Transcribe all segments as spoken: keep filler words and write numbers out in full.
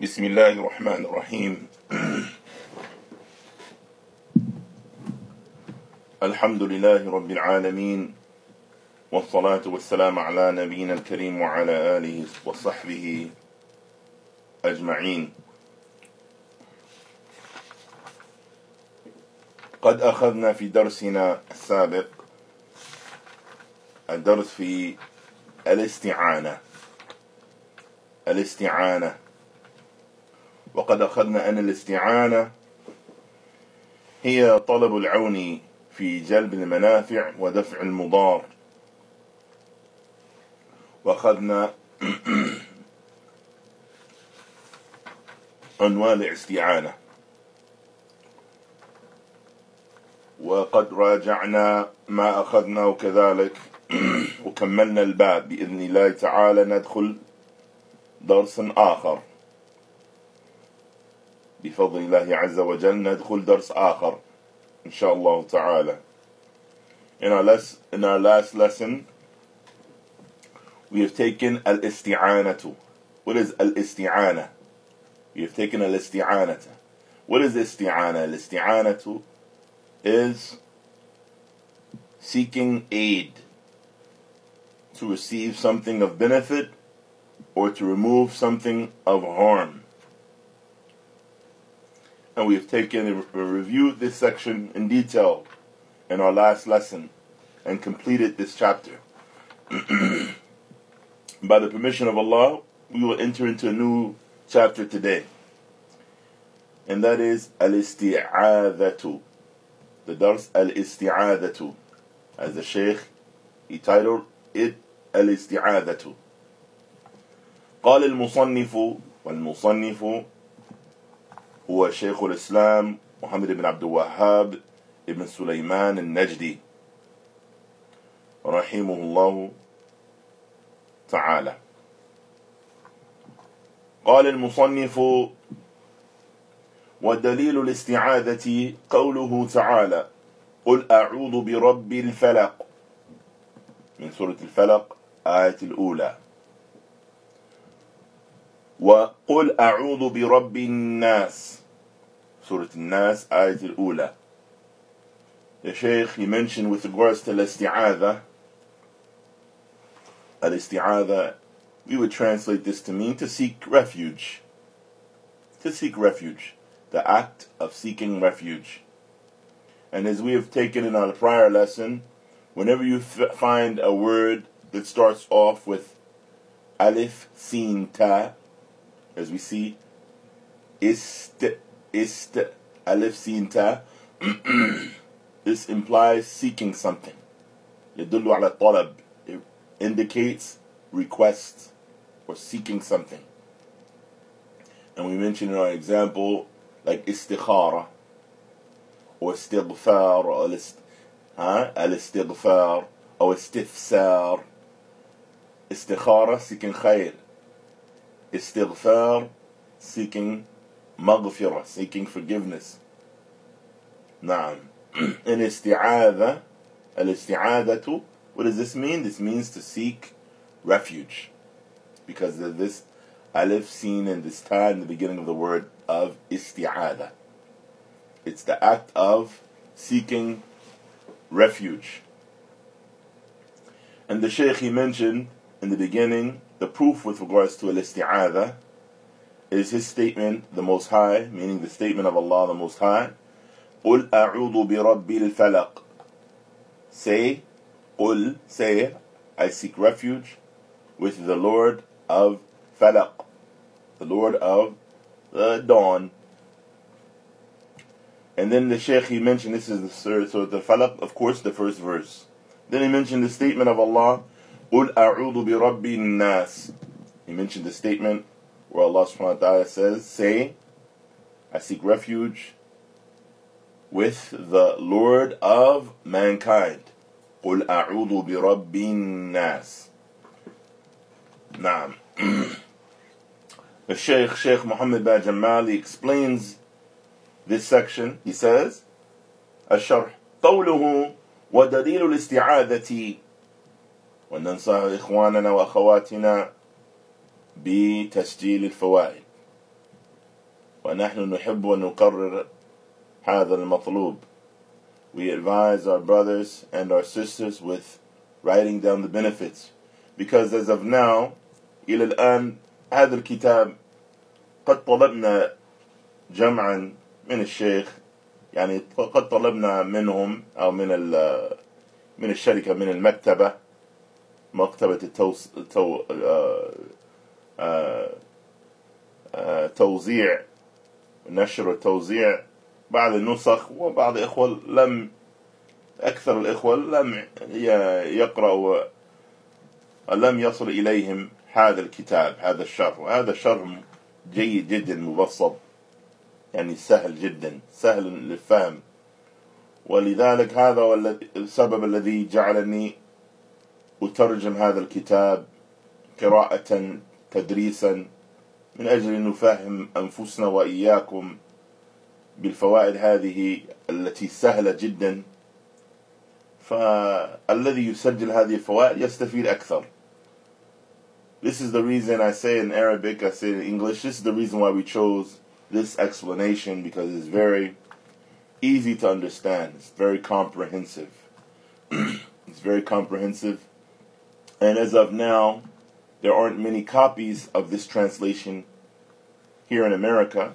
بسم الله الرحمن الرحيم. الحمد لله رب العالمين، والصلاة والسلام على نبينا الكريم وعلى آله وصحبه أجمعين. قد أخذنا في درسنا السابق الدرس في الاستعانة الاستعانة وقد أخذنا أن الاستعانة هي طلب العون في جلب المنافع ودفع المضار. وأخذنا عنوان الاستعانة، وقد راجعنا ما أخذناه كذلك وكملنا الباب. بإذن الله تعالى ندخل درس آخر بفضل الله عز وجل، ندخل درس آخر إن شاء الله تعالى. In our, les- in our last lesson we have taken al-isti'anatu. What is al-isti'ana? We have taken al-isti'anata. What is isti'ana? Al-isti'anatu is seeking aid to receive something of benefit or to remove something of harm. And we have taken and reviewed this section in detail in our last lesson and completed this chapter. By the permission of Allah, we will enter into a new chapter today, and that is al-isti'adhatu. The dars al-isti'adhatu, as the Shaykh he titled it al-isti'adhatu. قال المصنف والمصنف هو شيخ الإسلام محمد بن عبد الوهاب ابن سليمان النجدي رحمه الله تعالى. قال المصنف: ودليل الاستعاذة قوله تعالى: قل أعوذ برب الفلق، من سورة الفلق آية الأولى. وقل أعوذ برب الناس، Surah An-Nas, Ayat al-Ula. The Shaykh, he mentioned with regards to al-isti'adha, al-isti'adha, we would translate this to mean to seek refuge. To seek refuge. The act of seeking refuge. And as we have taken in our prior lesson, whenever you f- find a word that starts off with alif, sin, ta, as we see, ist, ist, alif, sin, ta, this implies seeking something. يدل على طلب. It indicates request or seeking something. And we mentioned in our example like istikhara or istighfar or al-istighfar or istifsar. Istikhara, seeking khair. Istighfar, seeking maghfirah, seeking forgiveness. Naam. In isti'adha, al-isti'adhatu, what does this mean? This means to seek refuge, because of this alif seen in this ta in the beginning of the word of isti'adha. It's the act of seeking refuge. And the Shaykh, he mentioned in the beginning the proof with regards to al-isti'adha is his statement, the Most High, meaning the statement of Allah the Most High. قُلْ أَعُوذُ بِرَبِّ الْفَلَقِ. Say, قُلْ, say, I seek refuge with the Lord of Falaq, the Lord of the dawn. And then the Shaykh, he mentioned, this is the Surah, so the Falaq, of course, the first verse. Then he mentioned the statement of Allah, قُلْ أَعُوذُ بِرَبِّ النَّاسِ. He mentioned the statement where Allah subhanahu wa ta'ala says, say, I seek refuge with the Lord of mankind. قُلْ أَعُوذُ بِرَبِّ النَّاسِ. Naam. The Shaykh, Shaykh Muhammad bin Jamal, he explains this section. He says, الشرح قوله ودليل الاستعاذة وننصح إخواننا وأخواتنا بتسجيل الفوائد. ونحن نحب أن نقرر هذا المطلوب. We advise our brothers and our sisters with writing down the benefits, because as of now إلى الآن هذا الكتاب قد طلبنا جمعا من الشيخ، يعني قد طلبنا منهم أو من من الشركة، من المكتبة، مكتبة التوز... تو... آه... آه... آه... توزيع، نشر وتوزيع بعض النسخ، وبعض الإخوة لم أكثر الإخوة لم يقرأوا، لم يصل إليهم هذا الكتاب، هذا الشرح. وهذا الشرح جيد جدا، مبسط، يعني سهل جدا، سهل للفهم. ولذلك هذا هو السبب الذي جعلني أترجم هذا الكتاب قراءة تدريسا، من أجل أن نفهم أنفسنا وإياكم بالفوائد هذه التي سهلة جدا. فالذي يسجل هذه الفوائد يستفيد أكثر. This is the reason I say in Arabic, I say in English, this is the reason why we chose this explanation, because it's very easy to understand. It's very comprehensive. It's very comprehensive. And as of now, there aren't many copies of this translation here in America.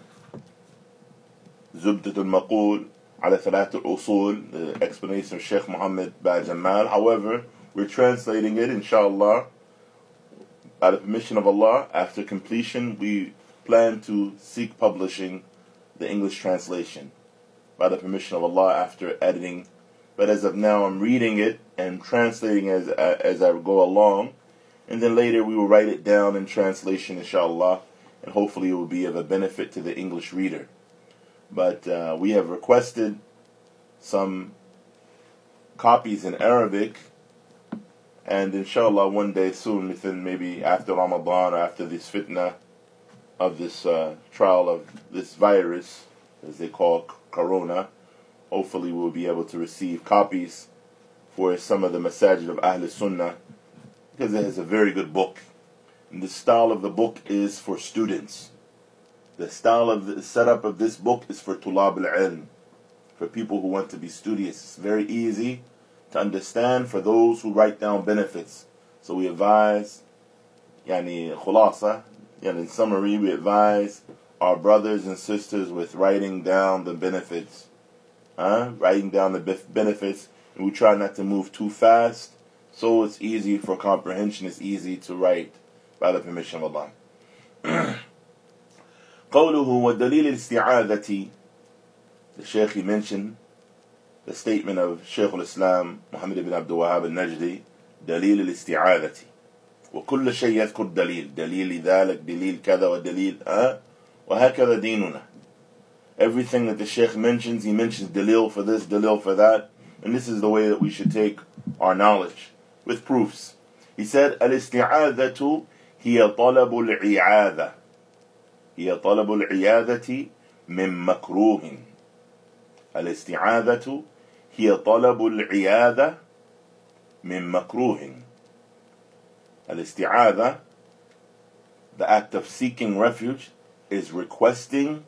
Zubdat al-Maqul ala Thalat al-Usul, the explanation of Sheikh Muhammad Bajamal. However, we're translating it, inshallah, by the permission of Allah. After completion, we plan to seek publishing the English translation by the permission of Allah after editing. But as of now, I'm reading it and translating as as I go along, and then later we will write it down in translation, inshallah, and hopefully it will be of a benefit to the English reader. But uh, we have requested some copies in Arabic, and inshallah one day soon, within maybe after Ramadan or after this fitna of this uh, trial of this virus, as they call Corona, hopefully we'll be able to receive copies for some of the masajid of Ahl Sunnah, because it has a very good book. And the style of the book is for students. The style of the setup of this book is for tulab al-ilm, for people who want to be studious. It's very easy to understand for those who write down benefits. So we advise, yani khulasa, yani in summary, we advise our brothers and sisters with writing down the benefits. Huh? Writing down the benefits, and we try not to move too fast, so it's easy for comprehension, it's easy to write by the permission of Allah. قوله ودليل الاستعاذة, the Shaykh, he mentioned the statement of Shaykh al-Islam Muhammad ibn Abdul Wahhab al-Najdi, دليل الاستعاذة وكل شيء يذكر دليل دليل ذلك دليل كذا ودليل أه وهكذا ديننا. Everything that the Shaykh mentions, he mentions dalil for this, dalil for that, and this is the way that we should take our knowledge, with proofs. He said, الاستعاذة هي طلب العياذة هي طلب العياذة من مكروه. الاستعاذة هي طلب العياذة من مكروه. الاستعاذة, the act of seeking refuge, is requesting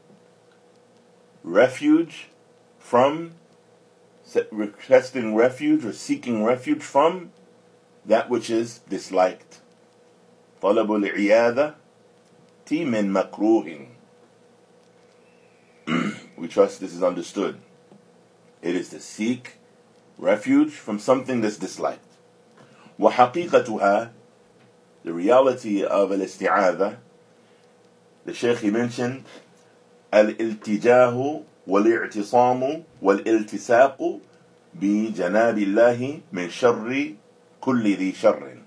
refuge from, requesting refuge or seeking refuge from that which is disliked. طلب العياذة من مكروه. We trust this is understood. It is to seek refuge from something that's disliked. وحقيقتها, the reality of الاستعاذة, the Shaykh, he mentioned الالتجاه والاعتصام والالتساق بجناب الله من شر كل ذي شر.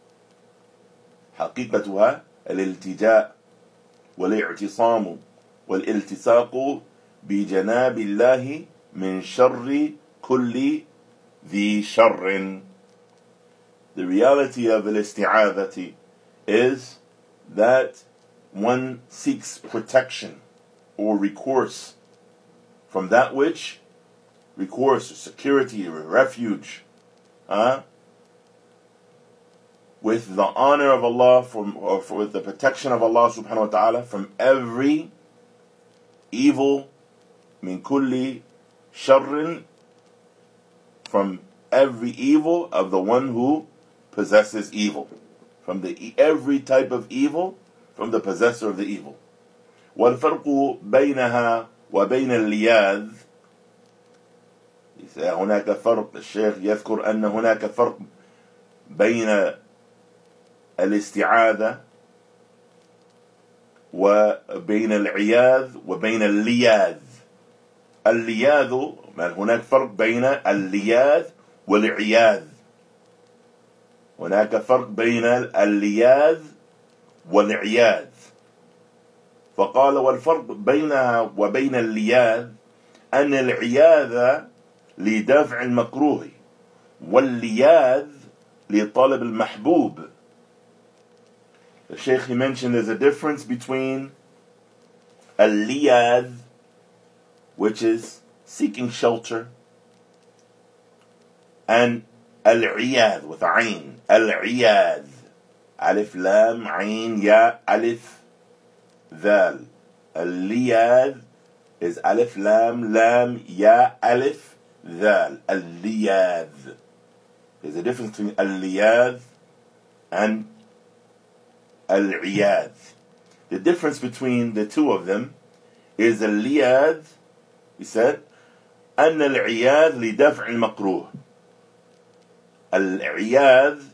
حقيقتها الالتجاء والاعتصام والالتساق بجناب الله من شر كل ذي شر. The reality of الاستعاذة is that one seeks protection or recourse from that which, recourse or security or refuge, uh, with the honor of Allah, from, or for, with the protection of Allah subhanahu wa ta'ala, from every evil, min kulli sharrin, from every evil of the one who possesses evil. From the every type of evil, from the possessor of the evil. والفرق بينها وبين اللياذ. هناك فرق. الشيخ يذكر أن هناك فرق بين الاستعاذة وبين العياذ وبين اللياذ. اللياذ، هناك فرق بين اللياذ والعياذ. هناك فرق بين اللياذ والعياذ. فقال والفرق بينها وبين اللياذ أن العياذ لدفع المكروه واللياذ لطلب المحبوب. The Shaykh, he mentioned there's a difference between al-liyadh, which is seeking shelter, and al-iyadh with ayn. Al-iyadh. Alif, lam, ayn, ya, alif, dhal. Al-liyadh is alif, lam, lam, ya, alif, dhal. Al-liyadh. There's a difference between al-liyadh and al-iyadh. The difference between the two of them is al-liyadh, he said, أن العياذ لدفع المكروه. Al-iyadh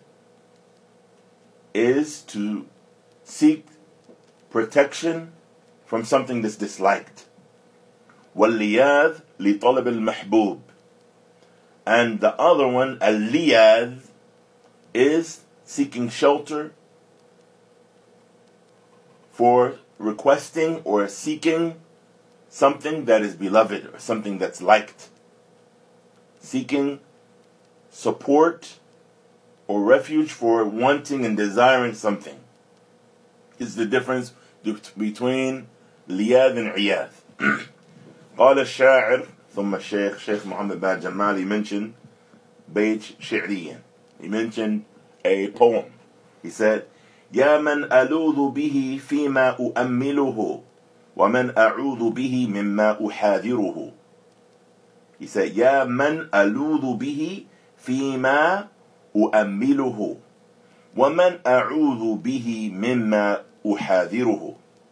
is to seek protection from something that's disliked. وَالْلِيَاذ لِطَلَبِ الْمَحْبُوب. And the other one, al-liyadh, is seeking shelter for requesting or seeking something that is beloved or something that's liked. Seeking support or refuge for wanting and desiring something. Is the difference between liyadh and iyadh. قال الشاعر, ثم الشيخ شيخ محمد بن جمال, he mentioned بيت شعريا. He mentioned a poem. He said, يا من ألوذ به فيما أؤمله ومن أعوذ به مما أحاذره. He said, يا من ألوذ به فيما أؤمله ومن أعوذ به مما أحاذره.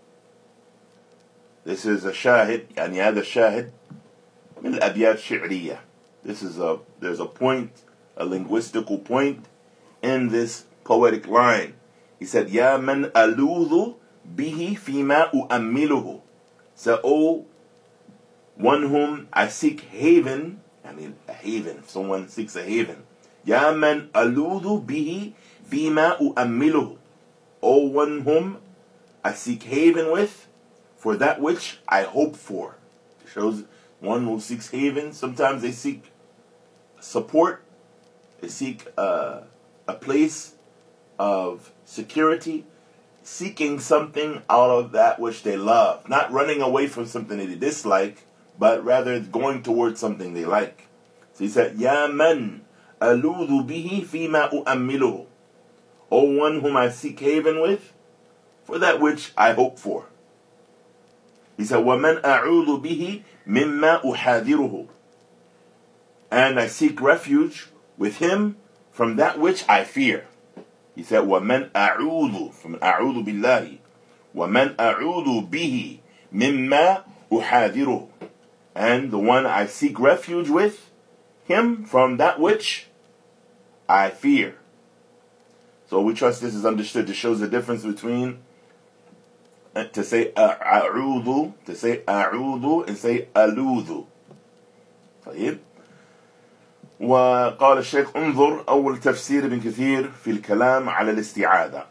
This is a shahid, يعني هذا الشاهد من الأبيات الشعرية. This is a, there's a point, a linguistical point in this poetic line. He said, يا من ألوذ به فيما أؤمله. So, oh, one whom I seek haven, I mean a haven, if someone seeks a haven. يا من ألوذ به فيما أؤمله. Oh, one whom I seek haven with for that which I hope for. It shows one who seeks haven. Sometimes they seek support. They seek uh, a place of security, seeking something out of that which they love, not running away from something they dislike, but rather going towards something they like. So he said, يا من ألوذ به فيما أؤمله. O one whom I seek haven with for that which I hope for. He said, وَمَنْ أَعُوذُ بِهِ مِمَّا أُحَاذِرُهُ. And I seek refuge with him from that which I fear. He said, وَمَنْ أَعُوذُ, from أَعُوذُ بِاللَّهِ, وَمَنْ أَعُوذُ بِهِ مِمَّا أُحَاذِرُهُ. And the one I seek refuge with him from that which I fear. So we trust this is understood. This shows the difference between to say أعوذ, to say أعوذ, and say ألوذ. طيب. وقال الشيخ انظر أول تفسير ابن كثير في الكلام على الاستعاذة.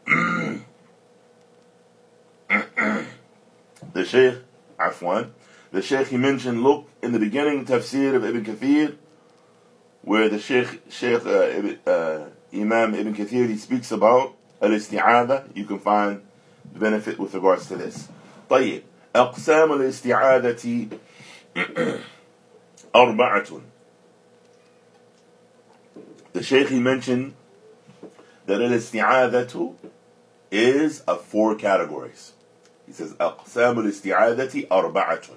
The Shaykh, عفوا, the Shaykh, he mentioned, look in the beginning tafsir of Ibn Kathir, where the Shaykh, Shaykh uh, uh, Imam Ibn Kathir, he speaks about al-isti'adha. You can find the benefit with regards to this. طيب. أقسام الاستعاذة أربعة. The Shaykh, he mentioned that al-isti'adhatu is of four categories. He says, أقسام الاستعاذة أربعة.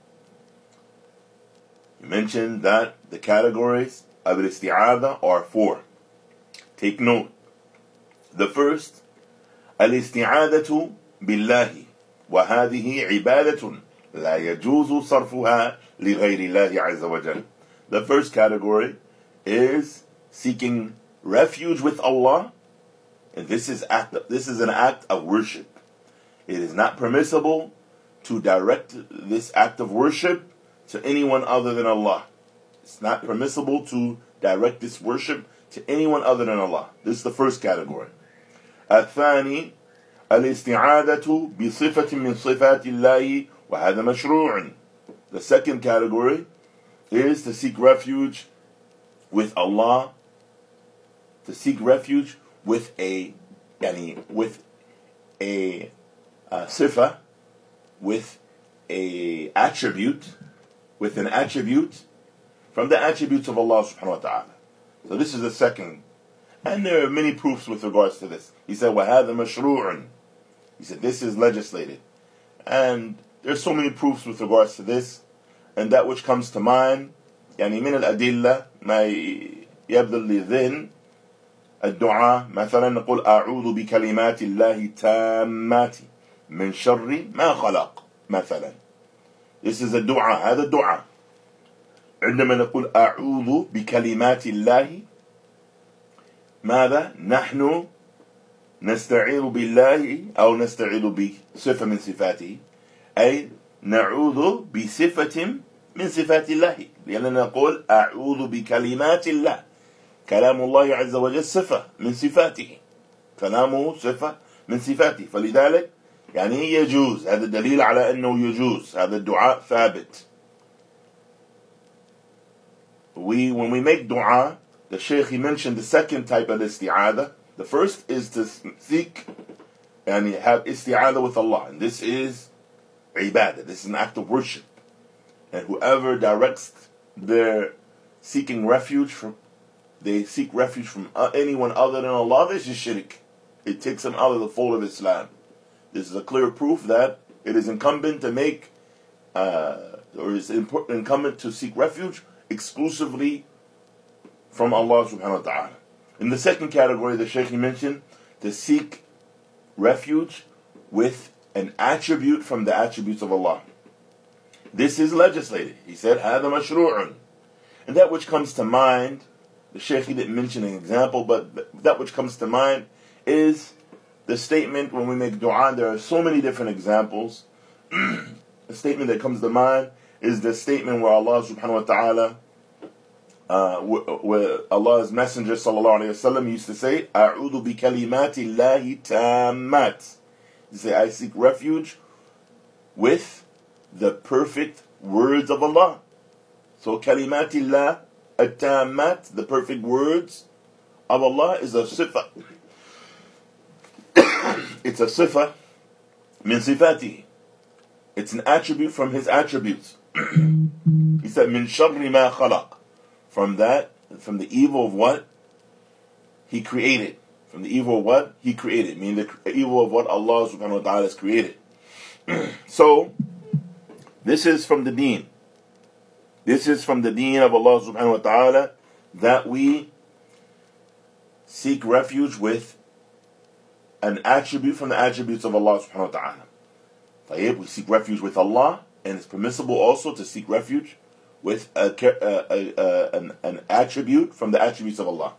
He mentioned that the categories of الاستعاذة are four. Take note. The first, الاستعاذة بالله, وهذه عبادة لا يجوز صرفها لغير الله عز وجل. The first category is seeking refuge with Allah, and this is act of, this is an act of worship. It is not permissible to direct this act of worship to anyone other than Allah. It's not permissible to direct this worship to anyone other than Allah. This is the first category. الثاني الاستعاذة بصفة من صفات الله وهذا مشروع. The second category is to seek refuge with Allah, to seek refuge with a yani, with a uh, sifa, with a attribute, with an attribute from the attributes of Allah subhanahu wa ta'ala. So this is the second. And there are many proofs with regards to this. He said, وَهَذَا مَشْرُوعٌ. He said, this is legislated. And there's so many proofs with regards to this. And that which comes to mind, يعني من الأدلة ما يبدو للذهن الدعاء مثلا نقول أعوذ بكلمات الله التامات من شر ما خلق مثلا. This is a dua. هذا الدعاء. عندما نقول أعوذ بكلمات الله ماذا؟ نحن نستعيذ بالله أو نستعيذ بصفة من صفاته، أي نعوذ بصفة من صفات الله، لأننا نقول أعوذ بكلمات الله. كلام الله عز وجل صفة من صفاته، كلامه صفة من صفاته، فلذلك يعني يجوز. هذا دليل على أنه يجوز. هذا الدعاء ثابت. We, when we make dua, the Shaykh, he mentioned the second type of isti'adah. The first is to seek and have isti'adah with Allah. And this is ibadah. This is an act of worship. And whoever directs their seeking refuge from, they seek refuge from anyone other than Allah, this is shirk. It takes them out of the fold of Islam. This is a clear proof that it is incumbent to make, uh, or is important, incumbent to seek refuge exclusively from Allah subhanahu wa ta'ala. In the second category, the Shaykh mentioned to seek refuge with an attribute from the attributes of Allah. This is legislated. He said, هذا مشروع. And that which comes to mind, the Shaykh didn't mention an example, but that which comes to mind is the statement when we make dua. There are so many different examples. The statement that comes to mind is the statement where Allah subhanahu wa ta'ala, uh, where Allah's Messenger sallallahu alayhi wa sallam used to say, أعوذ بكلمات الله تامات. He say, I seek refuge with the perfect words of Allah. So kalimatillah at-tammat, the perfect words of Allah, is a sifa. It's a sifa min sifati. It's an attribute from His attributes. He said, min sharri ma khalaq. From that, from the evil of what He created. From the evil of what He created. Meaning the evil of what Allah subhanahu wa ta'ala has created. So, this is from the deen. This is from the deen of Allah subhanahu wa ta'ala, that we seek refuge with an attribute from the attributes of Allah subhanahu wa ta'ala. We seek refuge with Allah, and it's permissible also to seek refuge with a, a, a, a, an, an attribute from the attributes of Allah.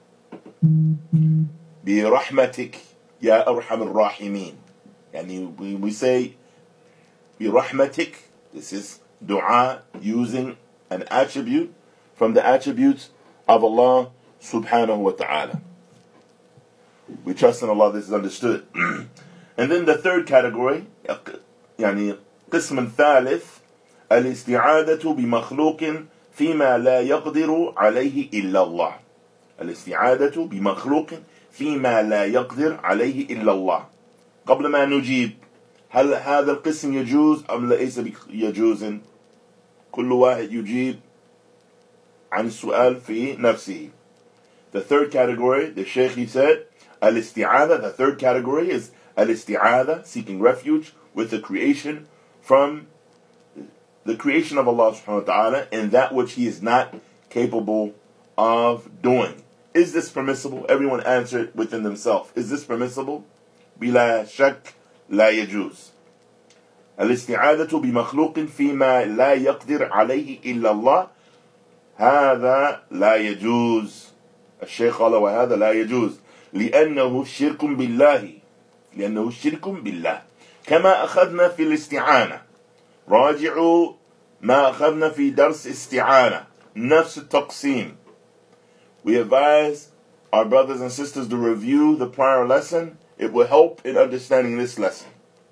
بِرَحْمَتِكَ يَا أَرْحَمَ الرَّاحِمِينَ. And we, we say بِرَحْمَتِكَ. This is dua using an attribute from the attributes of Allah subhanahu wa ta'ala. We trust in Allah, this is understood. And then the third category, يعني قسم ثالث الاستعاذة بمخلوق فيما لا يقدر عليه إلا الله. الاستعاذة بمخلوق فيما لا يقدر عليه إلا الله. قبل ما نجيب، هل هذا القسم يجوز أم ليس يجوز؟ كل واحد يجيب عن السؤال في نفسه. The third category, the Shaykh he said, الاستعاذة, the third category is الاستعاذة, seeking refuge with the creation from the creation of Allah subhanahu wa ta'ala in that which he is not capable of doing. Is this permissible? Everyone answer it within themselves. Is this permissible? بلا شك لا يجوز. الاستعاذة بمخلوق فيما لا يقدر عليه إلا الله هذا لا يجوز. الشيخ قال وهذا لا يجوز لأنه شرك بالله لأنه شرك بالله كما أخذنا في الاستعانة. راجعوا ما أخذنا في درس استعانة نفس التقسيم. We advise our brothers and sisters to review the prior lesson. It will help in understanding this lesson.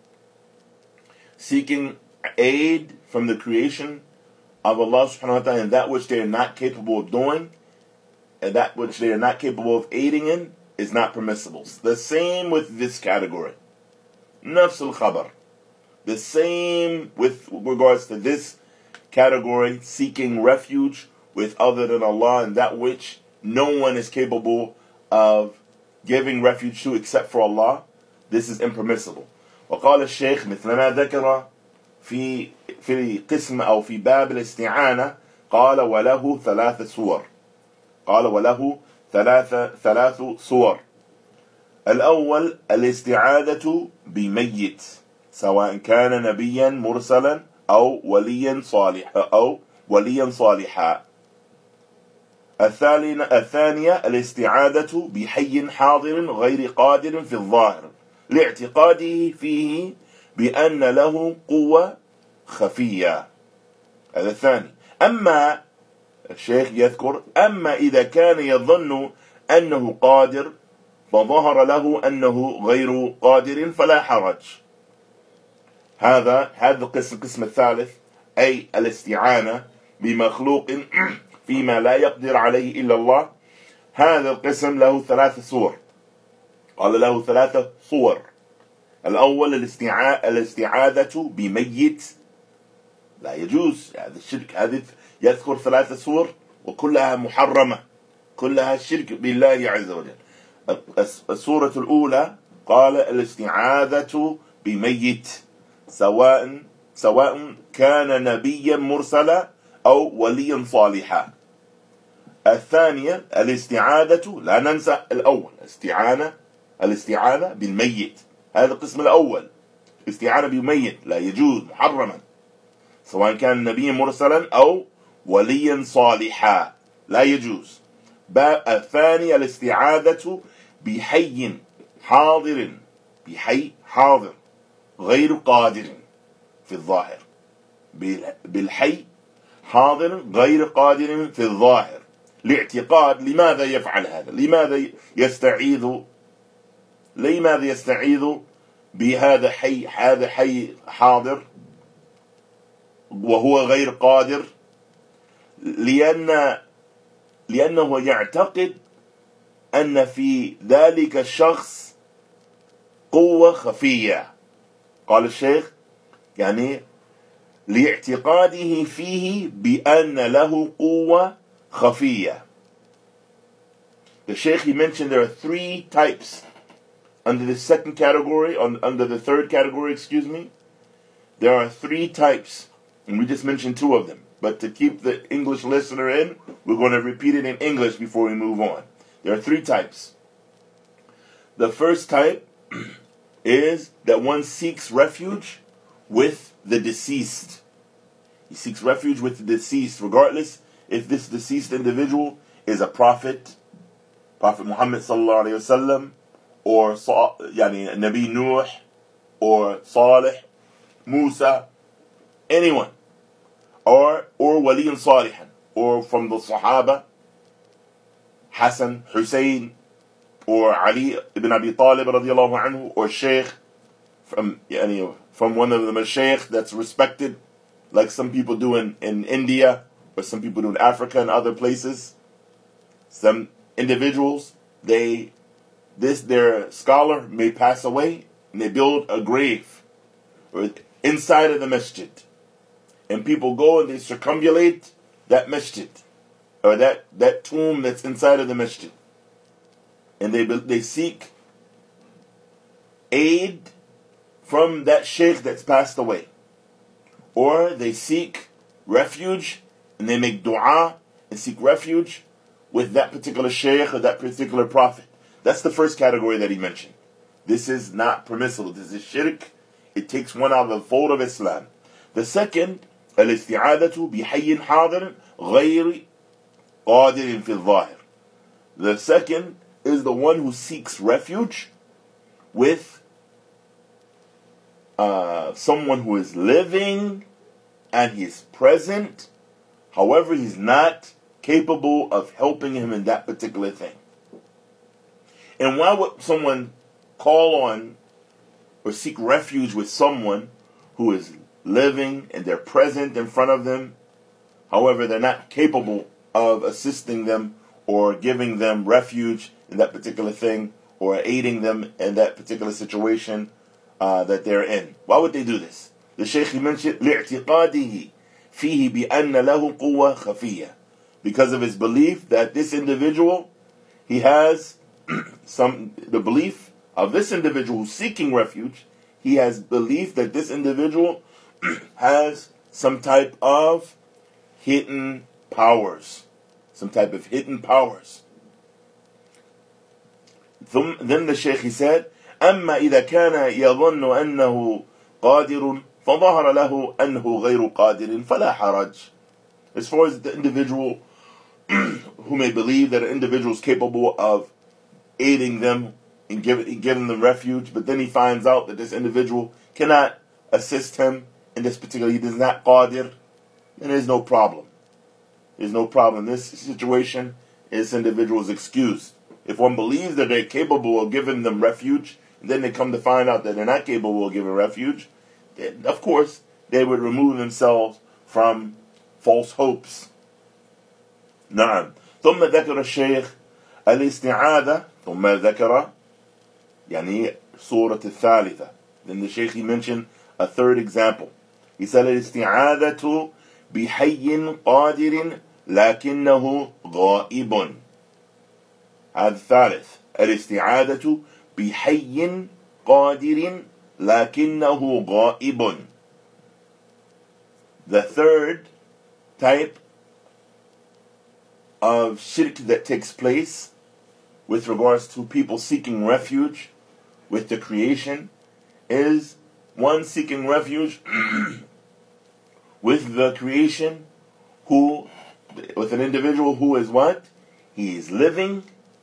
Seeking aid from the creation of Allah subhanahu wa ta'ala in that which they are not capable of doing and that which they are not capable of aiding in is not permissible. The same with this category. Nafs al-khabar. The same with regards to this category, seeking refuge with other than Allah and that which no one is capable of giving refuge to except for Allah. This is impermissible. وقال الشيخ مثل ما ذكر في في قسم أو في باب الاستعانة قال وله ثلاث صور. قال وله ثلاث ثلاث صور. الأول الاستعاذة بميت سواء كان نبيا مرسلا أو وليا صالحا أو وليا صالحا. الثانية الاستعاذة بحي حاضر غير قادر في الظاهر لاعتقاده فيه بأن له قوة خفية. هذا الثاني. أما الشيخ يذكر أما إذا كان يظن أنه قادر فظهر له أنه غير قادر فلا حرج. هذا هذا القسم القسم الثالث أي الاستعانة بمخلوق فيما لا يقدر عليه إلا الله. هذا القسم له ثلاث صور. قال له ثلاثة صور. الأول الاستعاذة بميت لا يجوز. هذا الشرك. هذا يذكر ثلاثة صور وكلها محرمة كلها شرك بالله عز وجل. الصورة الأولى قال الاستعاذة بميت سواء سواء كان نبيا مرسلا أو وليا صالحا. الثانية الاستعاذة لا ننسى الأول استعانة الاستعانة بالميت. هذا القسم الأول استعانة بميت لا يجوز محرما سواء كان نبيا مرسلا أو وليا صالحا لا يجوز. الثاني الاستعاذة بحي حاضر بحي حاضر غير قادر في الظاهر بالحي حاضر غير قادر في الظاهر لاعتقاد. لماذا يفعل هذا؟ لماذا يستعيذ لماذا يستعيذ بهذا حي هذا حي حاضر وهو غير قادر؟ لأن لأنه يعتقد أن في ذلك الشخص قوة خفية. قال الشيخ يعني لاعتقاده فيه بأن له قوة خفية. The Sheikh, he mentioned there are three types under the second category, on, under the third category, excuse me. There are three types, and we just mentioned two of them. But to keep the English listener in, we're going to repeat it in English before we move on. There are three types. The first type is that one seeks refuge with the deceased. He seeks refuge with the deceased, regardless if this deceased individual is a prophet, Prophet Muhammad sallallahu alaihi wasallam, or yani Nabi Nuh, or Salih, Musa, anyone, or or Waliyan Salihan, or from the Sahaba, Hassan, Hussein, or Ali ibn Abi Talib radiallahu anhu, or Sheikh from yani, from one of the Mashaykh that's respected, like some people do in, in India, or some people do in Africa and other places. Some individuals, they this their scholar may pass away, and they build a grave inside of the masjid, and people go and they circumambulate that masjid, or that, that tomb that's inside of the masjid, and they they seek aid from that sheikh that's passed away. Or they seek refuge and they make dua and seek refuge with that particular sheikh or that particular prophet. That's the first category that he mentioned. This is not permissible. This is shirk. It takes one out of the fold of Islam. The second, الاستعاذة بحي حاضر غير قادر في الظاهر. The second is the one who seeks refuge with uh, someone who is living and he is present. However, he's not capable of helping him in that particular thing. And why would someone call on or seek refuge with someone who is living and they're present in front of them? However, they're not capable of assisting them or giving them refuge in that particular thing or aiding them in that particular situation uh, that they're in. Why would they do this? The Shaykh mentioned لِاعْتِقَادِهِ فِيهِ بِأَنَّ لَهُ قُوَّةً خَفِيَّةً, because of his belief that this individual, he has some, the belief of this individual who's seeking refuge, he has belief that this individual has some type of hidden powers. Some type of hidden powers. Then the Shaykh, he said, أما إذا كان يظن أنه قادر فظهر له أنه غير قادر فلا حرج. As far as the individual who may believe that an individual is capable of aiding them and giving, giving them refuge, but then he finds out that this individual cannot assist him in this particular, he is not qadir, then there's no problem. There's no problem. In this situation, this individual is excused. If one believes that they're capable of giving them refuge, and then they come to find out that they're not capable of giving refuge, then of course they would remove themselves from false hopes. نعم. ثم ذكر الشيخ الاستعاذة ثم ذكر يعني سورة الثالثة. Then the Shaykh, he mentioned a third example. He said الاستعاذة بحي قادر لكنه غائب. هذا الثالث. الاستعاذة بحي قادر لكنه غائب. The third type of shirk that takes place with regards to people seeking refuge with the creation is one seeking refuge with the creation who, with an individual who is what? He is living.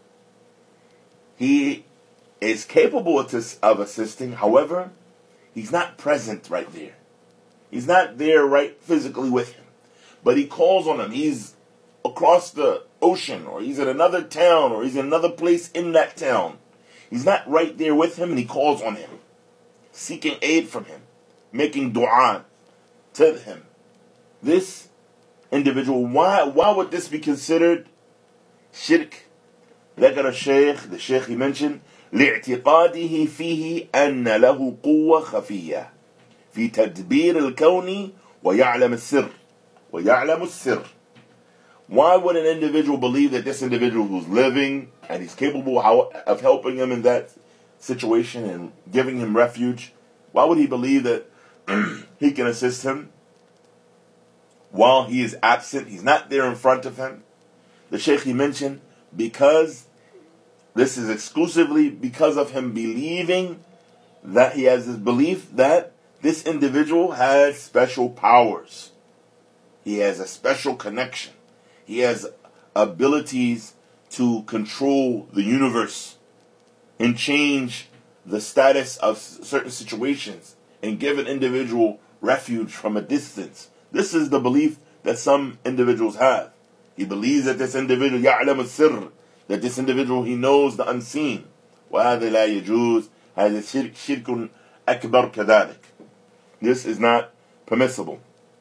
He is capable of assisting. However, he's not present right there. He's not there right physically with him. But he calls on him. He's across the ocean, or he's in another town, or he's in another place in that town. He's not right there with him, and he calls on him, seeking aid from him, making dua to him. This individual, why why would this be considered shirk? ذكر الشيخ, the Shaykh, he mentioned لاعتقاده فيه أن له قوة خفية في تدبير الكون ويعلم السر ويعلم السر. Why would an individual believe that this individual who's living and he's capable of helping him in that situation and giving him refuge, why would he believe that he can assist him while he is absent? He's not there in front of him. The Shaykh, he mentioned, because this is exclusively because of him believing that he has this belief that this individual has special powers. He has a special connection. He has abilities to control the universe and change the status of certain situations and give an individual refuge from a distance. This is the belief that some individuals have. He believes that this individual يعلم السر, that this individual, he knows the unseen. وهذا لا يجوز. هذا شرك شرك أكبر كذلك. This is not permissible.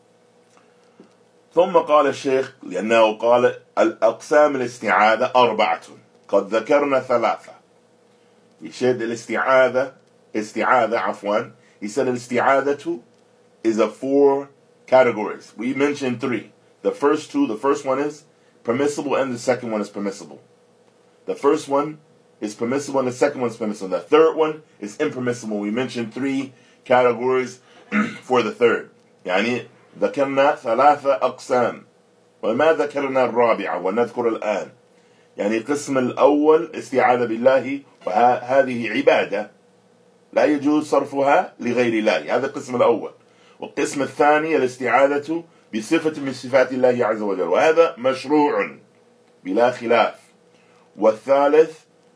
ثم قال الشيخ لأنه قال الأقسام الاستعاذة أربعة قد ذكرنا ثلاثة. He said الاستعاذة استعاذة عفوا. He said الاستعاذة is of four categories. We mentioned three. The first two, the first one is permissible and the second one is permissible. The first one is permissible and the second one is permissible. The third one is impermissible. We mentioned three categories for the third. يعني ذكرنا ثلاثة أقسام وما ذكرنا الرابعة ونذكر الآن. يعني القسم الأول استعاذة بالله وهذه عبادة لا يجوز صرفها لغير الله، هذا القسم الأول. والقسم الثاني الاستعاذة بصفة من صفات الله عز وجل وهذا مشروع بلا خلاف. والثالث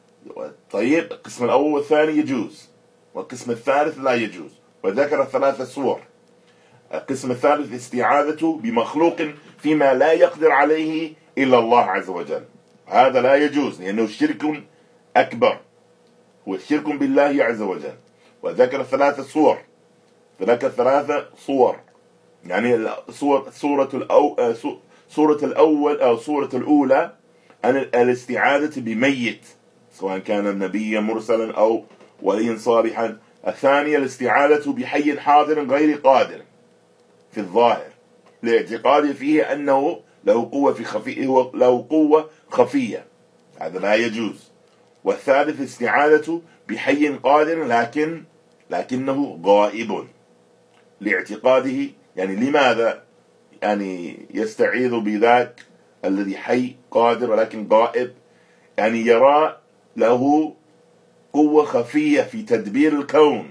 طيب القسم الأول والثاني يجوز والقسم الثالث لا يجوز، وذكر ثلاثة صور. القسم الثالث استعاذة بمخلوق فيما لا يقدر عليه إلا الله عز وجل، هذا لا يجوز لأنه شرك أكبر، هو الشرك بالله عز وجل. وذكر ثلاثة صور، ذكر ثلاثة صور يعني صورة صورة الأو صورة الأول أو صورة الأولى أن الاستعاذة بميت سواء كان نبيا مرسلا أو وليا صالحا. الثانية الاستعاذة بحي حاضر غير قادر في الظاهر لاعتقاد فيه أنه له قوة في خفية له قوة خفية، هذا لا يجوز. والثالث استعاذة بحي قادر لكن لكنه غائب لاعتقاده، يعني لماذا يعني يستعيذ بذاك الذي حي قادر ولكن غائب؟ يعني يرى له قوة خفية في تدبير الكون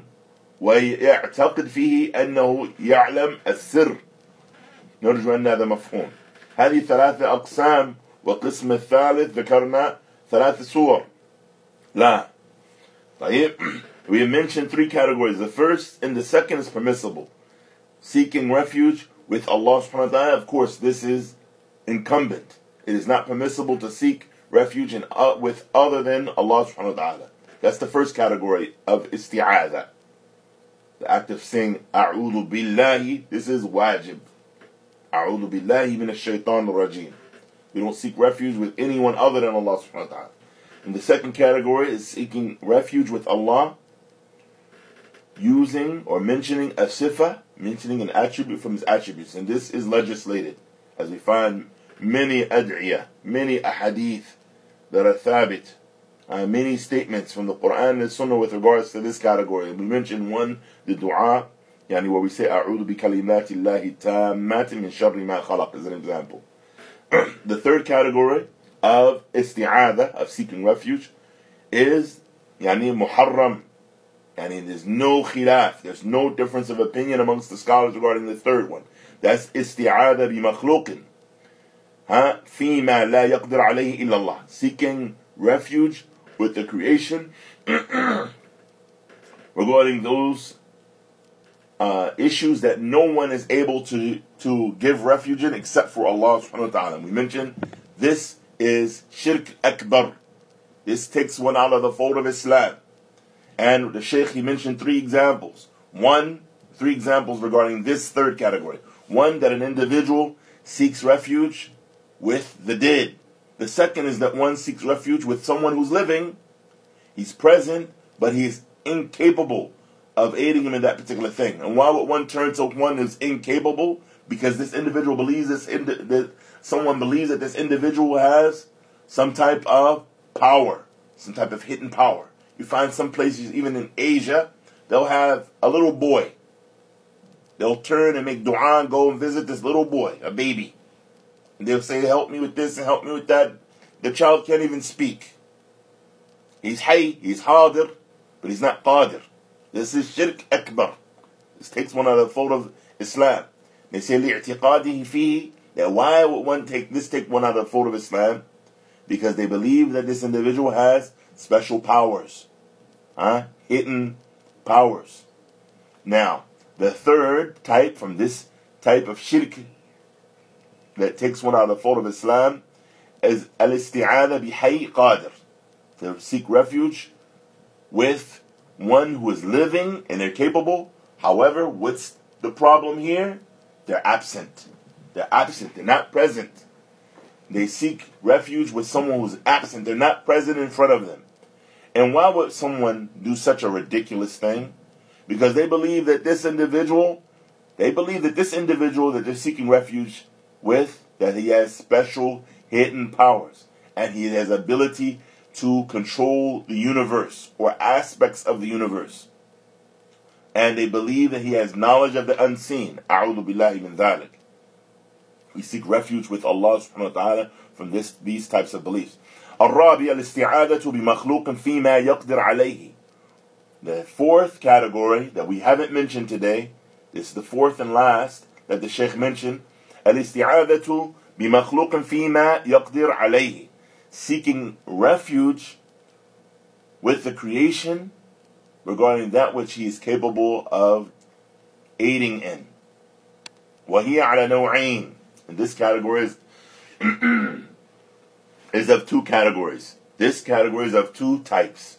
ويعتقد فيه أنه يعلم السر. نرجو أن هذا مفهوم. هذه ثلاثة أقسام، والقسم الثالث ذكرنا ثلاث صور. لا طيب we mentioned three categories. The first and the second is permissible. Seeking refuge with Allah subhanahu wa ta'ala, of course this is incumbent. It is not permissible to seek refuge in, uh, with other than Allah subhanahu wa ta'ala. That's the first category of isti'adha. The act of saying A'udhu billahi, this is wajib. A'udhu billahi min ash-shaytan ar-rajim. We don't seek refuge with anyone other than Allah subhanahu wa ta'ala. And the second category is seeking refuge with Allah using or mentioning a sifa, mentioning an attribute from his attributes. And this is legislated, as we find many ad'iyah, many ahadith that are thabit, uh, many statements from the Quran and the Sunnah with regards to this category. We mentioned one, the dua, yani where we say A'udhu bi kalimati Allahi tammati min sharri ma khalaq, as an example. The third category of isti'adha, of seeking refuge, is yani muharram. Yani there's no khilaf, there's no difference of opinion amongst the scholars regarding the third one. That's isti'adha bi makhluqin. Ha? Fima la yaqdir alayhi illa Allah. Seeking refuge with the creation regarding those uh, issues that no one is able to, to give refuge in except for Allah subhanahu wa ta'ala. We mentioned this is shirk akbar. This takes one out of the fold of Islam. And the Shaykh, he mentioned three examples. One, three examples regarding this third category. One, that an individual seeks refuge with the dead. The second is that one seeks refuge with someone who's living. He's present, but he's incapable of aiding him in that particular thing. And why would one turn to one who's incapable? Because this individual believes this indi- that someone believes that this individual has some type of power, some type of hidden power. You find some places, even in Asia, they'll have a little boy. They'll turn and make dua and go and visit this little boy, a baby. And they'll say, help me with this and help me with that. The child can't even speak. He's hay, he's hadir, but he's not qadir. This is shirk akbar. This takes one out of the fold of Islam. They say, li'tiqadihi fihi, that why would one take this take one out of the fold of Islam? Because they believe that this individual has special powers. Huh? Hidden powers. Now, the third type from this type of shirk that takes one out of the fold of Islam is al-isti'adha bi-hayy qadir. To seek refuge with one who is living and they're capable. However, what's the problem here? They're absent. They're absent. They're not present. They seek refuge with someone who's absent. They're not present in front of them. And why would someone do such a ridiculous thing? Because they believe that this individual, they believe that this individual that they're seeking refuge with, that he has special hidden powers. And he has ability to control the universe or aspects of the universe. and they believe that he has knowledge of the unseen. أعوذ بالله من ذلك. We seek refuge with Allah subhanahu wa ta'ala from this, these types of beliefs. الرابع الاستعاذة بمخلوق فيما يقدر عليه. The fourth category that we haven't mentioned today, this is the fourth and last that the Shaykh mentioned, الاستعاذة بمخلوق فيما يقدر عليه. Seeking refuge with the creation regarding that which he is capable of aiding in. وهي على نوعين. And this category is, is of two categories. This category is of two types.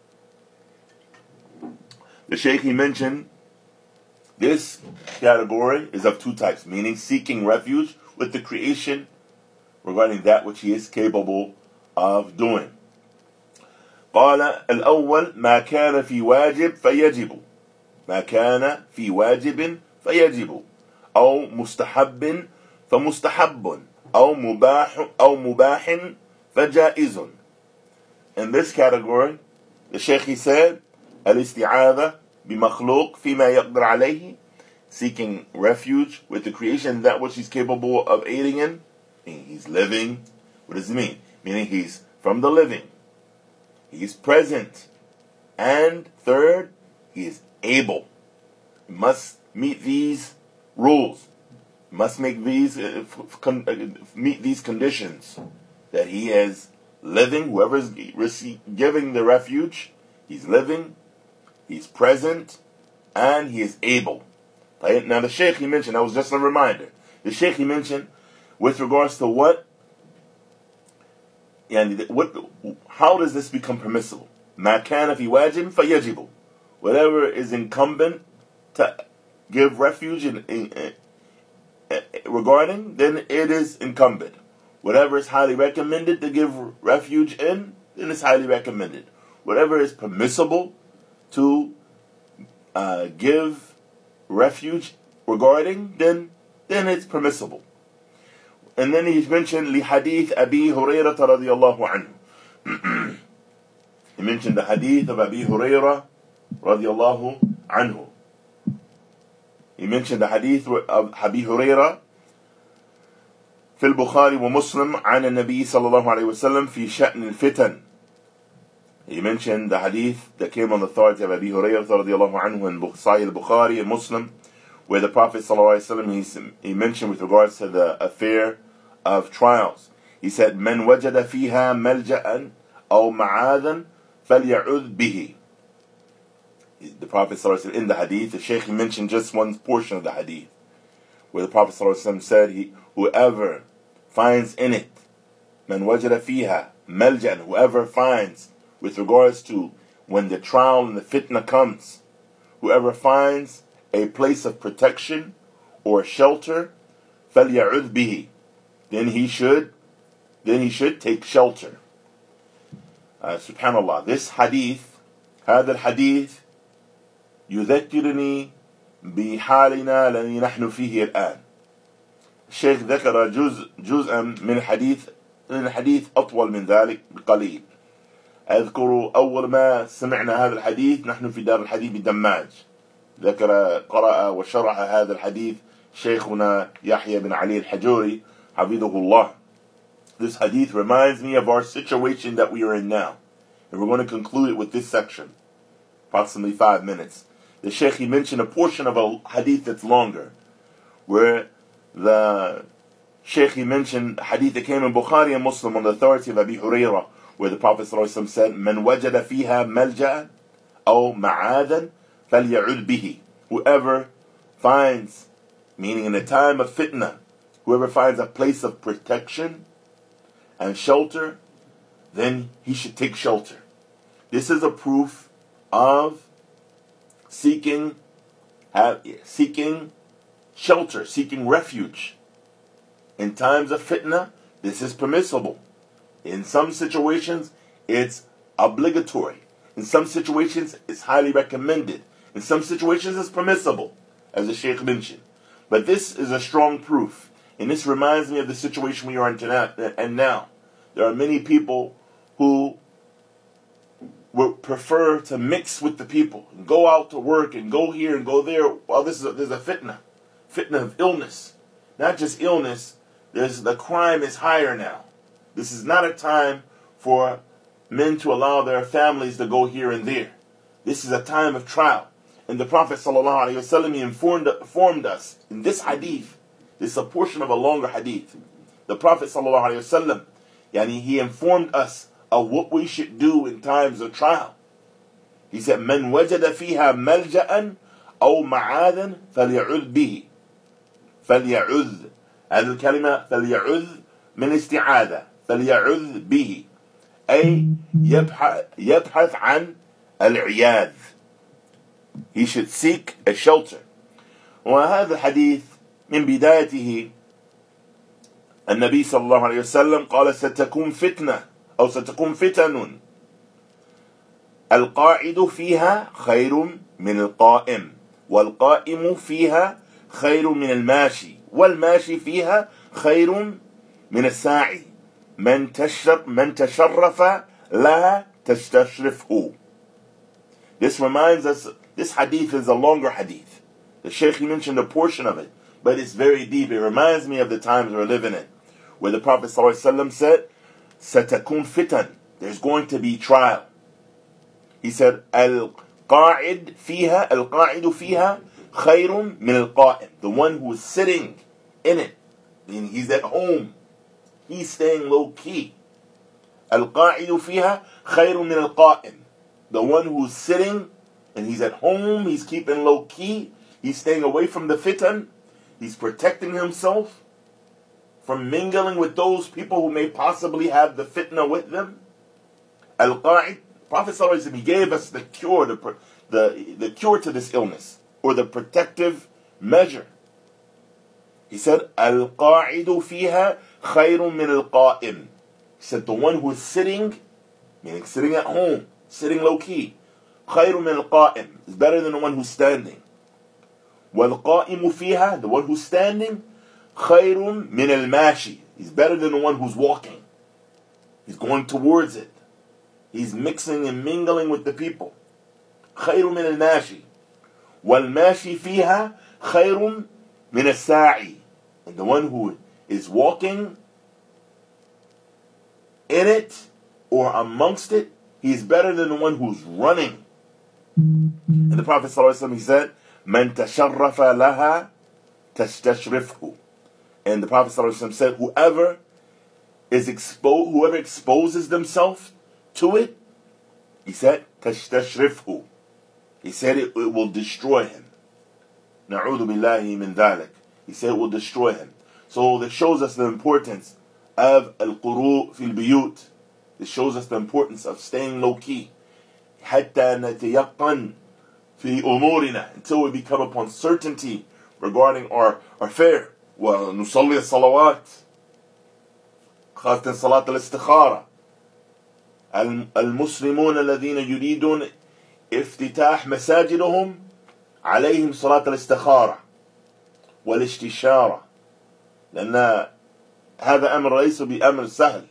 The Shaykh he mentioned, this category is of two types, meaning seeking refuge with the creation regarding that which he is capable of doing. قال الأول ما كان في واجب فيجب ما كان في واجب فيجب أو مستحب فمستحب أو مباح أو مباح فجائز. In this category, the Shaykh he said الاستعاذة بمخلوق فيما يقدر عليه, seeking refuge with the creation that which he's capable of aiding in. Meaning he's living. What does it mean? Meaning he's from the living. He's present. And third, he is able. He must meet these rules. He must make these uh, con- uh, meet these conditions that he is living. Whoever is rece- giving the refuge, he's living, he's present, and he is able. Now the Shaykh he mentioned, that was just a reminder. The Shaykh he mentioned with regards to what and what, how does this become permissible? ما كان في واجب فيجب. Whatever is incumbent to give refuge in, in, in, in, regarding, then it is incumbent. Whatever is highly recommended to give refuge in, then it's highly recommended. Whatever is permissible to uh, give refuge regarding, then then it's permissible. And then he's mentioned لحديث أبي هريرة رضي الله عنه. He mentioned the hadith of Abi Hurairah رضي الله عنه. He mentioned the hadith of Abi Hurairah في البخاري ومسلم عن النبي صلى الله عليه وسلم في شأن الفتن. He mentioned the hadith that came on the authority of Abi Hurairah رضي الله عنه in Sahih al-Bukhari and Muslim, where the Prophet ﷺ, he, he mentioned with regards to the affair of trials. He said, مَنْ وَجَدَ فِيهَا مَلْجَأً أَوْ مَعَاذًا فَلْيَعُذْ بِهِ. The Prophet ﷺ, in the hadith, the Shaykh mentioned just one portion of the hadith, where the Prophet ﷺ said, he, whoever finds in it, مَنْ وَجَدَ فِيهَا مَلْجَأً, whoever finds with regards to when the trial and the fitna comes, whoever finds a place of protection or shelter, فَلْيَعُذْ بِهِ, then he should, then he should take shelter. Uh, Subhanallah, this hadith, هذا الحديث يذكرني بحالنا الذي نحن فيه الآن. الشيخ ذكر جزء جزءا من الحديث، من الحديث أطول من ذلك بقليل. أذكر أول ما سمعنا هذا الحديث نحن في دار الحديث بدماج. ذكر قرأ وشرح هذا الحديث شيخنا يحيى بن علي الحجوري حفظه الله. This hadith reminds me of our situation that we are in now. And we're going to conclude it with this section. Approximately five minutes. The Shaykh he mentioned a portion of a hadith that's longer, where the Shaykh he mentioned a hadith that came in Bukhari and Muslim on the authority of Abi Hurairah, where the Prophet ﷺ said, مَنْ وَجَدَ فِيهَا مَلْجَأً أَوْ مَعَاذًا فَلْيَعُذْ بِهِ. Whoever finds, meaning in a time of fitna, whoever finds a place of protection and shelter, then he should take shelter. This is a proof of seeking, have, seeking shelter, seeking refuge. In times of fitna, this is permissible. In some situations, it's obligatory. In some situations, it's highly recommended. In some situations, it's permissible, as the Shaykh mentioned. But this is a strong proof. And this reminds me of the situation we are in tonight and now. There are many people who would prefer to mix with the people and go out to work and go here and go there. Well, this is a, there's a fitna, fitna of illness, not just illness. There's the crime is higher now. This is not a time for men to allow their families to go here and there. This is a time of trial. And the Prophet ﷺ, he informed, informed us in this hadith. This is a portion of a longer hadith. The Prophet ﷺ, yani, he informed us of what we should do in times of trial. He said, "Man wajada fiha malja'an aw ma'adan faly'ud bihi." فليعذ هذه الكلمة فليعذ من استعاذة فليعذ به أي يبحث يبحث عن العياذ. He should seek a shelter. وهذا الحديث من بدايته النبي صلى الله عليه وسلم قال ستكون فتنة أو ستكون فتن القاعد فيها خير من القائم والقائم فيها خير من الماشي والماشي فيها خير من الساعي من تشرف من تشرف لا تستشرفه. This reminds us, this hadith is a longer hadith. The Shaykh mentioned a portion of it, but it's very deep. It reminds me of the times we're living in, where the Prophet ﷺ said, "Satakun fitan." There's going to be trial. He said, "Al-qa'id fiha, al-qa'idu fiha, khayrun min al-qa'im." The one who is sitting in it, meaning he's at home, he's staying low key. Al-qa'idu fiha, khayrun min al-qa'im. The one who's sitting and he's at home, he's keeping low key, he's staying away from the fitan, he's protecting himself from mingling with those people who may possibly have the fitna with them. Al-Qa'id, Prophet sallallahu alaihi wasallam, he gave us the cure, the, the, the cure to this illness, or the protective measure. He said, Al-Qa'idu fiha khayrun min al-qa'im. He said, the one who is sitting, meaning sitting at home, sitting low key, khayrun min al-qa'im, is better than the one who's standing. Wal-qa'imu fiha, the one who's standing, khayrun min al-mashi, he's better than the one who's walking. He's going towards it. He's mixing and mingling with the people. Khayrun min al-mashi. Wal-mashi fiha khayrun min al-sa'i. And the one who is walking in it or amongst it, he's better than the one who's running. And the Prophet ﷺ, he said, "Man tasharrafa laha tastashrifhu." And the Prophet ﷺ said, whoever is exposed, whoever exposes themselves to it, he said, tastashrifhu. He said it, it will destroy him. Na'udhu billahi min dhalik. He said it will destroy him. So this shows us the importance of al-quru fil biyut. This shows us the importance of staying low key. حتى نتيقن في أمورنا, until we become upon certainty regarding our affair. ونصلي الصلوات خاصة صلاة الاستخارة. المسلمون الذين يريدون افتتاح مساجدهم عليهم صلاة الاستخارة والاستشارة, لأن هذا أمر ليس بأمر سهل.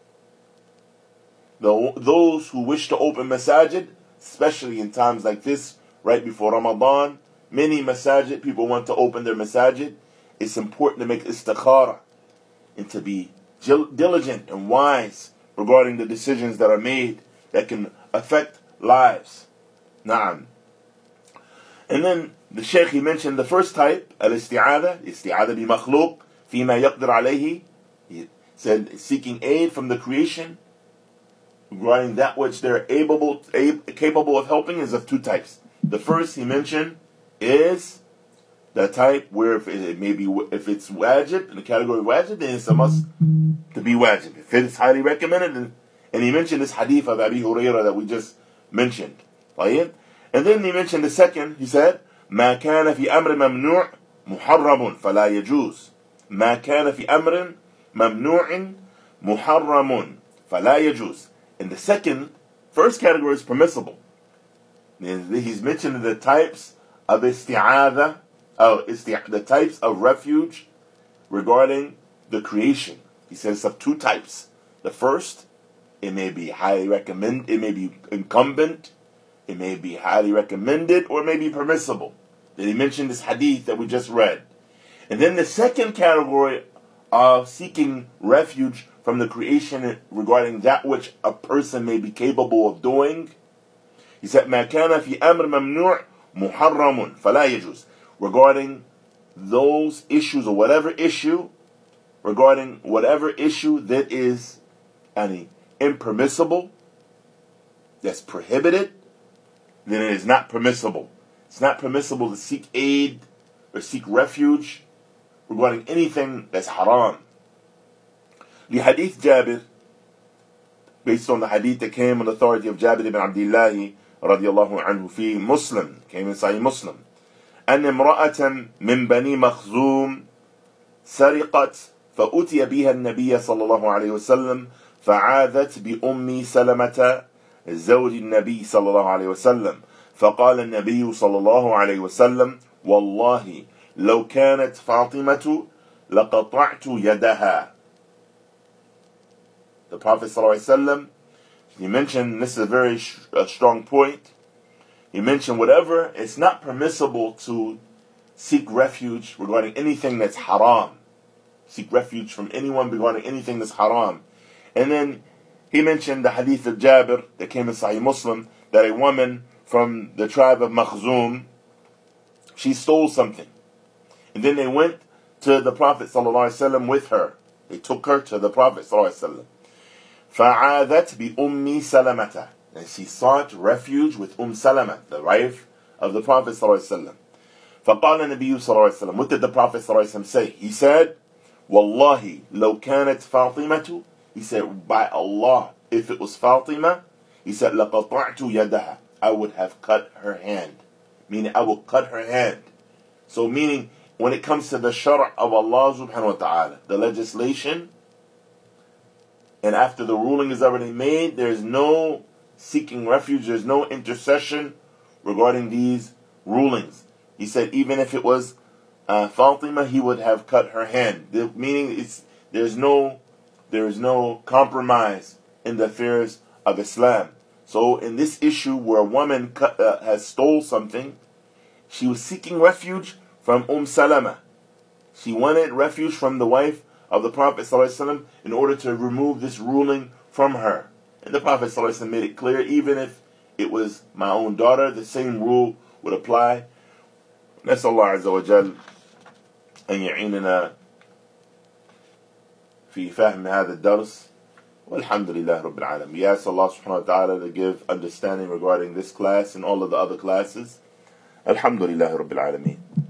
Those who wish to open masajid, especially in times like this, right before Ramadan, many masajid, people want to open their masajid. It's important to make istikhara and to be diligent and wise regarding the decisions that are made that can affect lives. Na'am. And then the Shaykh, he mentioned the first type, al-isti'adha, isti'adha bi makhluq, fima yaqdir alayhi. He said seeking aid from the creation regarding that which they're able, able, capable of helping is of two types. The first he mentioned is the type where if it may be, if it's wajib, in the category of wajib, then it's a must to be wajib. If it's highly recommended, and, and he mentioned this hadith of Abi Hurairah that we just mentioned. Right? And then he mentioned the second, he said, ما كان في أمر ممنوع محرم فلا يجوز. ما كان في أمر ممنوع محرم فلا يجوز. And the second, first category is permissible. He's mentioned the types of isti'adha, uh, isti- the types of refuge regarding the creation. He says of two types. The first it may be highly recommended, it may be incumbent, it may be highly recommended, or it may be permissible. Then he mentioned this hadith that we just read. And then the second category of seeking refuge from the creation regarding that which a person may be capable of doing, he said, مَا كَانَ فِي أَمْرٍ مَمْنُوعٍ مُحَرَّمٌ فَلَا يَجُوزُ. Regarding those issues or whatever issue, regarding whatever issue that is any impermissible, that's prohibited, then it is not permissible. It's not permissible to seek aid or seek refuge regarding anything that's haram. لحديث جابر, based on the hadith that came on the authority of Jabir ibn Abdullah radiallahu anhu fi Muslim, came in Sahih Muslim, أن امرأة من بني مخزوم سرقت فأتي بها النبي صلى الله عليه وسلم فعاذت بأم سلمة زوج النبي صلى الله عليه وسلم فقال النبي صلى الله عليه وسلم والله لو كانت فاطمة لقطعت يدها. The Prophet صلى الله عليه وسلم, he mentioned, this is a very sh- a strong point, he mentioned whatever, it's not permissible to seek refuge regarding anything that's haram. Seek refuge from anyone regarding anything that's haram. And then he mentioned the hadith of Jabir that came in Sahih Muslim, that a woman from the tribe of Makhzum, she stole something. And then they went to the Prophet ﷺ with her. They took her to the Prophet ﷺ. فَعَاذَتْ بِأُمِّ سَلَمَةَ. And she sought refuge with Umm Salama, the wife of the Prophet ﷺ. فَقَالَ النَّبِيُّ ﷺ. What did the Prophet ﷺ say? He said, وَاللَّهِ لَوْ كَانَتْ فَاطِمَةُ. He said, by Allah, if it was Fatima, he said, لَقَطَعْتُ يَدَهَا. I would have cut her hand. Meaning, I will cut her hand. So meaning, when it comes to the shara' of Allah subhanahu wa ta'ala, the legislation, and after the ruling is already made, there's no seeking refuge, there's no intercession regarding these rulings. He said, even if it was uh, Fatima, he would have cut her hand. The, meaning, it's there's no there is no compromise in the affairs of Islam. So in this issue where a woman cut, uh, has stole something, she was seeking refuge from Umm Salama. She wanted refuge from the wife of the Prophet ﷺ in order to remove this ruling from her. And the Prophet ﷺ made it clear, even if it was my own daughter, the same rule would apply. نسأل الله عز وجل أن يعيننا في فهم هذا الدرس والحمد لله رب العالمين. We ask Allah subhanahu wa ta'ala to give understanding regarding this class and all of the other classes. Alhamdulillah Rabbil Alameen.